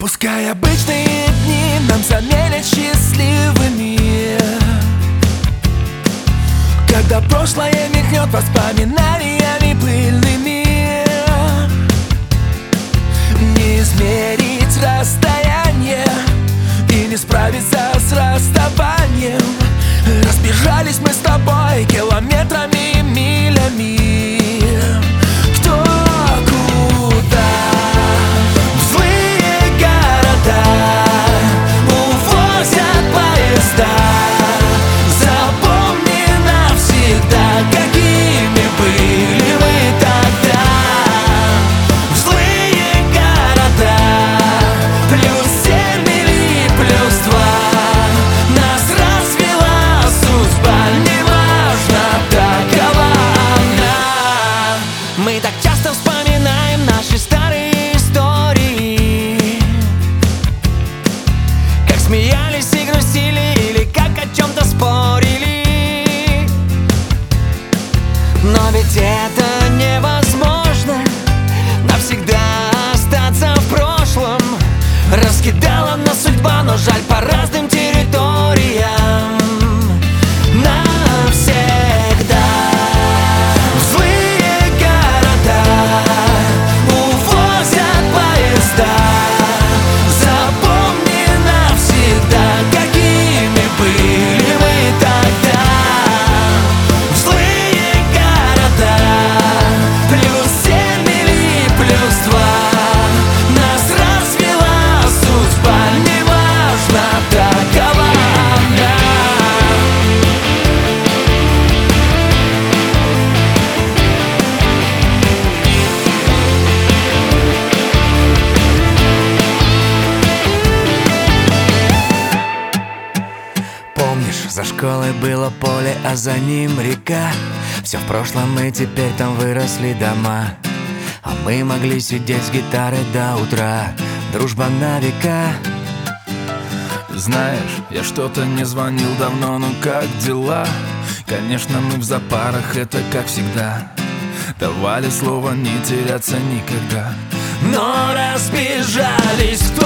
Пускай обычные дни нам заменят счастливыми, когда прошлое мелькнет воспоминаниями пыльными. Не измерить расстояние и не справиться с расставанием. Разбежались мы с тобой километрами и милями. Кто куда? В злые города увозят поезда. Запомни навсегда, какими были мы тогда. В злые города +7 или +2 нас развела судьба, неважно, такова она. Мы так часто вспоминаем наши старые истории, как смеялись и грустили, или как о чем-то спорили. Но ведь это невозможно, навсегда остаться в прошлом. Раскидала нас судьба, но жаль, по разным территориям. Навсегда. В злые города увозят поезда. Запомни навсегда, какими были мы тогда. В злые города +7 или +2 нас развела судьба, неважно, такова она. Помнишь, за школой было поле, а за ним река. Все в прошлом, и теперь там выросли дома. А мы могли сидеть с гитарой до утра. Дружба на века. Знаешь, я что-то не звонил давно, ну как дела? Конечно, мы в запарах, это как всегда. Давали слово не теряться никогда. Но разбежались,